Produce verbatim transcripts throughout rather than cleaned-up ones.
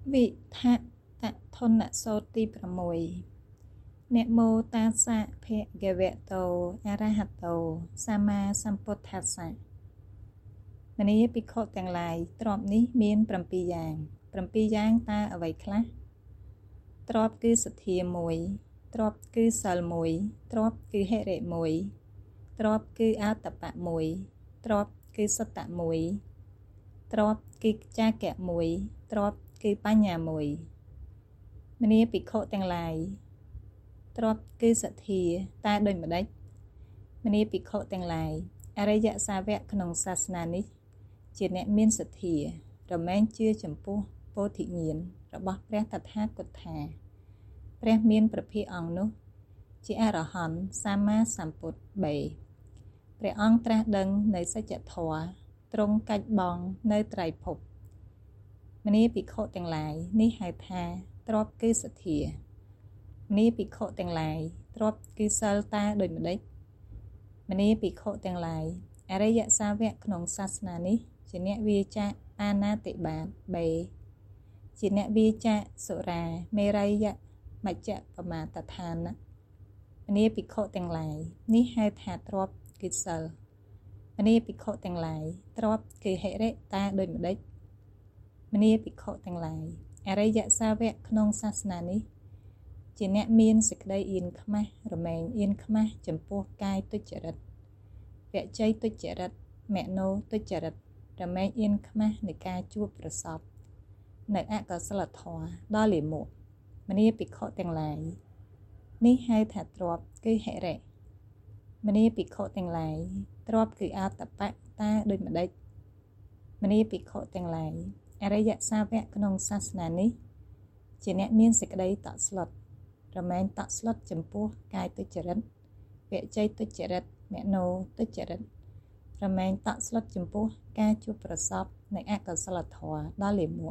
វិថៈតធនសូត្រទីប្រាំមួយนะโมตัสสะภะคะวะโตอะระหะโตសម្មាសម្ពុទ្ធស្សៈមនីភិក្ខុទាំងឡាយទ្រព្យនេះមានប្រាំពីរយ៉ាងប្រាំពីរយ៉ាងតើអ្វីខ្លះទ្រព្យគឺសទ្ធាមួយទ្រព្យគឺសិលមួយទ្រព្យគឺហិរិមួយទ្រព្យគឺអតបៈមួយទ្រព្យគឺសត្តៈមួយទ្រព្យគឺចាកៈមួយទ្រព្យគឺបញ្ញាមួយមនីភិក្ខុទាំងឡាយទ្រព្យគឺសទ្ធាតើដូចម្ដេចមនីភិក្ខុទាំងឡាយអរិយសាវកក្នុងសាសនានេះជាអ្នកមានសទ្ធារមែងជឿចំពោះពោធិញ្ញាណរបស់ព្រះតថាគតថាព្រះមានព្រះភិក្ខអង្គនោះជាអរហន្តសម្មាសម្ពុទ្ធបេព្រះអង្គត្រាស់ដឹងនៅសច្ចធម៌ទ្រង់កាច់បងនៅត្រៃភពមនីភិក្ខុទាំងឡាយនេះហៅថាទ្រព្យគឺសទ្ធាមនីភិក្ខុទាំងឡាយទ្រព្យគឺសិលតើដូចម្ដេចមនីភិក្ខុទាំងឡាយអរិយសាវកក្នុងសាសនានេះជាអ្នកវាចាកអាណាតិបាតបេជាអ្នកវាចាកសុរាមេរ័យមជ្ជបមាតដ្ឋានមនីភិក្ខុទាំងឡាយនេះហៅថាទ្រព្យគឺសិលមនីភិក្ខុទាំងឡាយទ្រព្យគឺហិរិតើដូចម្ដេចមនីភិក្ខុទាំងឡាយអរិយសាវកក្នុងសាសនានេះជាអ្នកមានសេចក្តីអៀនខ្មាស់រមែងអៀនខ្មាស់ចំពោះកាយទុច្ចរិតវជ័យទុច្ចរិតមនោទុច្ចរិតរមែងអៀនខ្មាស់នៃការជួបប្រសពនៅអកុសលធម៌ដល់លាមកមនីភិក្ខុទាំងឡាយនេះហៅថាទ្រព្យគឺហិរិមនីភិក្ខុទាំងឡាយទ្រព្យគឺអតបៈតើដូចម្ដេចមនីភិក្ខុទាំងឡាយអរិយសាវកក្នុងសាសនានេះជាអ្នកមានសេចក្តីតក់ស្លុតរមែងតក់ស្លុតចំពោះកាយទុច្ចរិតវជ័យទុច្ចរិតមនោទុច្ចរិតរមែងតក់ស្លុតចំពោះការជួបប្រសពនៃអកុសលធម៌ដល់លាមក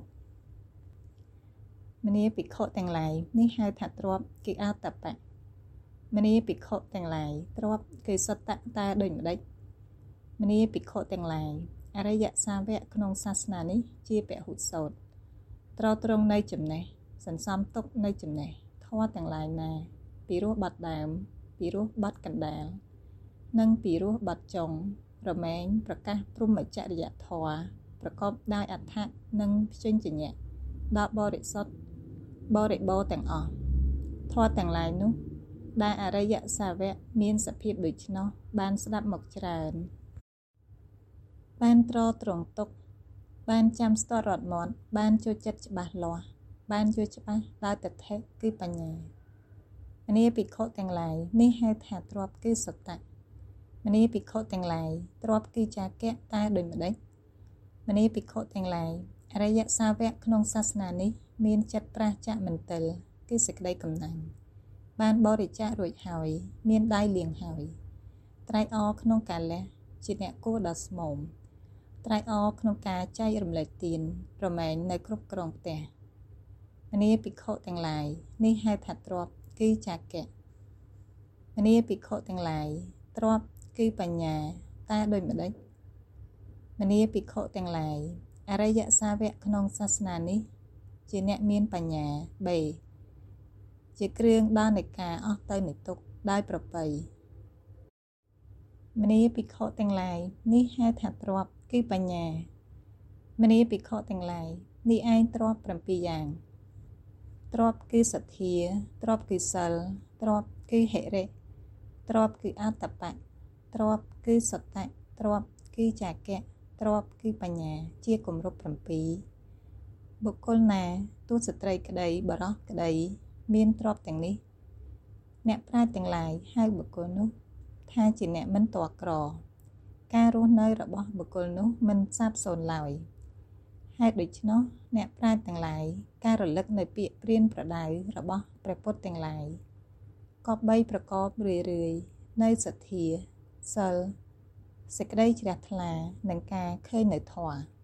មនីភិក្ខុទាំងឡាយនេះហៅថាទ្រព្យគឺអតបៈមនីភិក្ខុទាំងឡាយទ្រព្យគឺសត្តៈតើដូចម្ដេចមនីភិក្ខុទាំងឡាយអរិយសាវកក្នុងសាសនានេះជាពហុសោតត្រូវត្រង់នៅចំណេះសន្សំទុកនៅចំណេះធម៌ទាំងឡាយណាពីរោះបាត់ដើមពីរោះបាត់កណ្ដាលនិងពីរោះបាត់ចុងរមែងប្រកាសព្រហ្មចរិយធម៌ប្រកបដោយអដ្ឋៈនិងព្យញ្ញញ្ញៈដល់បរិសុទ្ធបរិបូរទាំងអស់ធម៌ទាំងឡាយនោះដែលអរិយសាវកមានសភាពដូច្នោះបានស្ដាប់មកច្រើនបានត្រត្រង់ទុកបានចាំស្ទាត់រត់មាត់បានចូលចិត្តច្បាស់លាស់បានយល់ច្បាស់ដោយតថេគឺបញ្ញាមនីភិក្ខុទាំងឡាយនេះហៅថាទ្រព្យគឺសត្តៈមនីភិក្ខុទាំងឡាយទ្រព្យគឺចាកៈតើដូចម្ដេចមនីភិក្ខុទាំងឡាយអរិយសាវកក្នុងសាសនានេះមានចិត្តប្រាសចាកមន្ទិលគឺសេចក្តីកំណាញ់បានបរិច្ចាគរួចហើយមានដៃលាងហើយត្រៃអរក្នុងការលះជាអ្នកគួរដល់ស្មោមត្រៃអរក្នុងការចែករំលែកទានរមែងនៅគ្រប់គ្រងផ្ទះមនីភិក្ខុទាំងឡាយនេះហៅថាទ្រព្យគឺចាកៈមនីភិក្ខុទាំងឡាយទ្រព្យគឺបញ្ញាតើដូចម្ដេចមនីភិក្ខុទាំងឡាយអរិយសាវកក្នុងសាសនានេះជាអ្នកមានបញ្ញាបេជាគ្រឿងដល់នៃការអស់ទៅនៃទុក្ខដោយប្រពៃមនីភិក្ខុទាំងឡាយនេះហៅថាទ្រព្យគឺបញ្ញាមនីភិក្ខុទាំងឡាយនេះឯងទ្រព្យប្រាំពីរយ៉ាងទ្រព្យគឺសទ្ធាទ្រព្យគឺសិលទ្រព្យគឺហិរិទ្រព្យគឺអតបៈទ្រព្យគឺសត្តៈទ្រព្យគឺចាកៈទ្រព្យគឺបញ្ញាជាគម្រប់ប្រាំពីរបុគ្គលណាទោះស្ត្រីក្តីបរោះក្តីមានទ្រព្យទាំងនេះអ្នកប្រាជ្ញទាំងឡាយហៅបុគ្គលនោះថាជាអ្នកមិនតក្រការរស់នៅរបស់បុគ្គលនោះមិនសាបសូន្យឡើយហេតុដូច្នោះអ្នកប្រាជ្ញទាំងឡាយការរលឹកនៅពាក្យព្រានប្រដៅរបស់ព្រះពុទ្ធទាំងឡាយក៏បីប្រកបរឿយរឿយនៅសទ្ធាសិលសេចក្តីជ្រះថ្លានិងការឃើញនៅធម៌